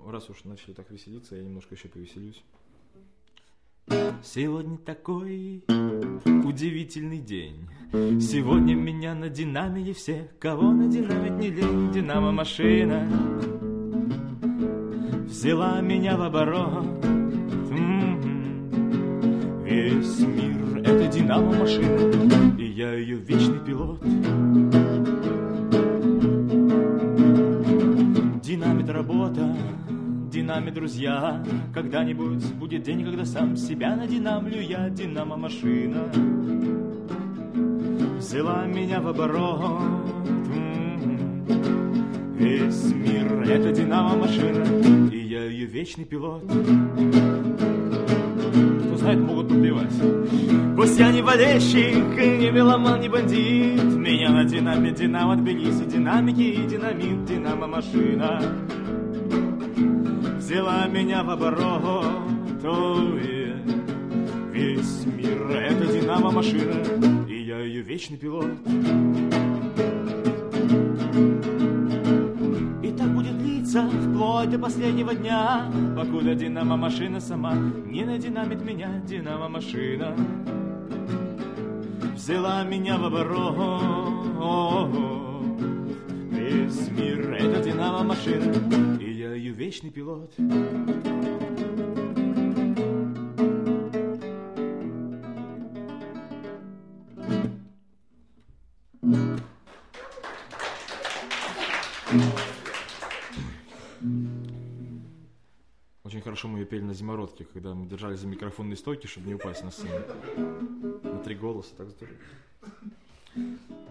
раз уж начали так веселиться, я немножко еще повеселюсь. Сегодня такой удивительный день. Сегодня меня надинамили все, кого надинамить не лень. Динамо-машина взяла меня в оборот. Весь мир — это динамо-машина, и я ее вечный пилот. Динамит работа, динамит друзья. Когда-нибудь будет день, когда сам себя надинамлю я. Динамо-машина взяла меня в оборот. Весь мир — это динамо-машина, и я ее вечный пилот. Кто знает, могут подпевать. Пусть я не болельщик, не меломан, не бандит, меня на динамит, динамо, Тбилиси, динамики и динамит, динамо-машина взяла меня в оборот. Ой, весь мир — это динамо-машина, и я ее вечный пилот. И так будет длиться вплоть до последнего дня, покуда динамо-машина сама не надинамит меня. Динамо-машина взяла меня в оборот. Весь мир — это динамо-машина, и я ее вечный пилот. Очень хорошо мы ее пели на зимородке, когда мы держали за микрофонные стойки, чтобы не упасть на сцену. На 3 голоса, так здорово.